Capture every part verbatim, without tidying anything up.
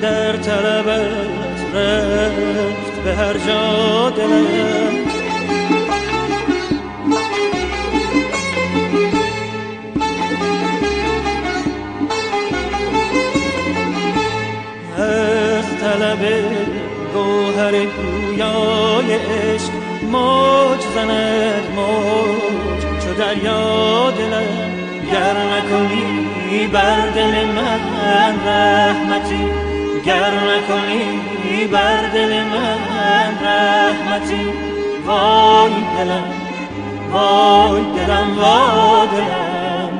در طلبت رفت به هر جا دلم. از طلب گوهر گویای عشق موج زند موج چو دریا دلم. گر نکنی بر دل من رحمتی، گر نکنی بر دل من رحمتی، وای دلم وای دلم وای دلم.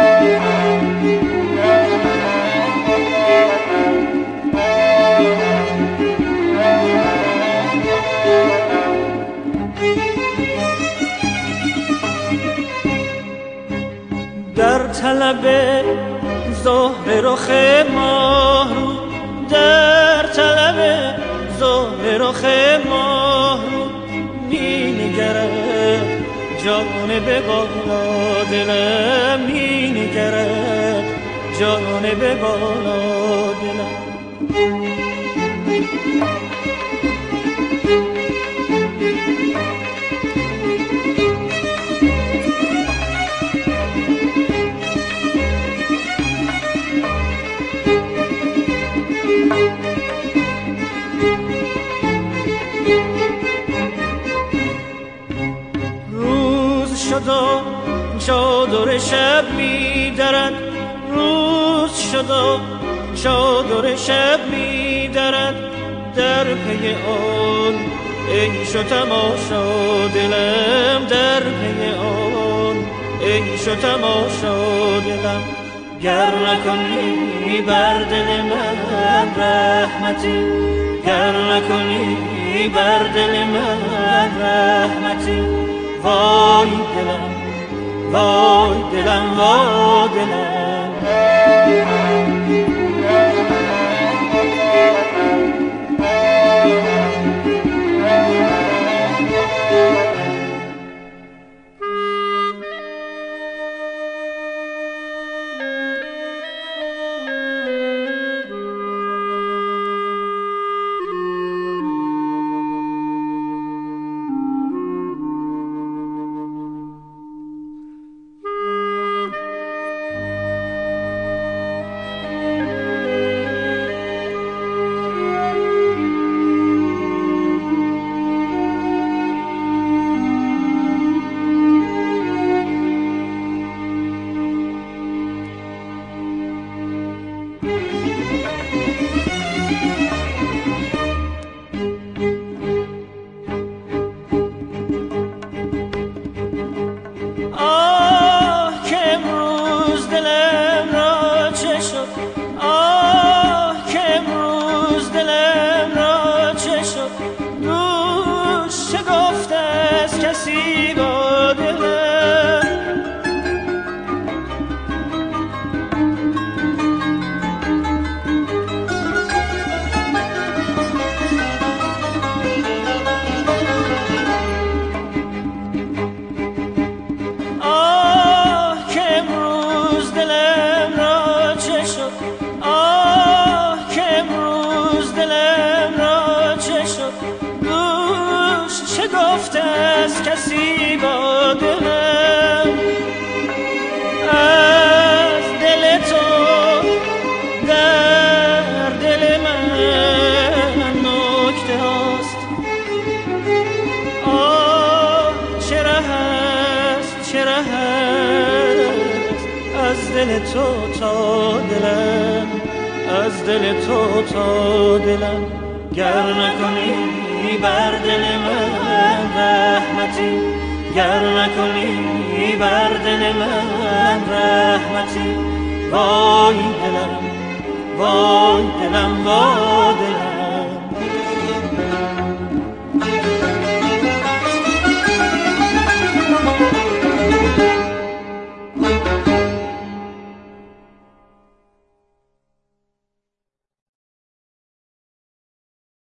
در طلب زهر رخ ماه رو، در طلب زهر رخ ماه رو می نگرد جانب بالا دلم، می نگرد جانب بالا دلم. شد و چادر شب می درد، روز شد و چادر شب می درد، در پی آن عیش و تماشا دلم، در پی آن عیش و تماشا دلم. گر نکنی بر دل من رحمتی، گر نکنی بر دل من رحمتی، وای دلم وای دلم وای دلم. گفته است کسی با دلم، از دل تو در دل من نکته هاست. آه چه ره است چه ره است از دل تو تا دلم، از دل تو تا دلم. گر نکنی بر دل من رحمتی، گر نکنی بر دل من رحمتی، وای دلم وای دلم وای دلم.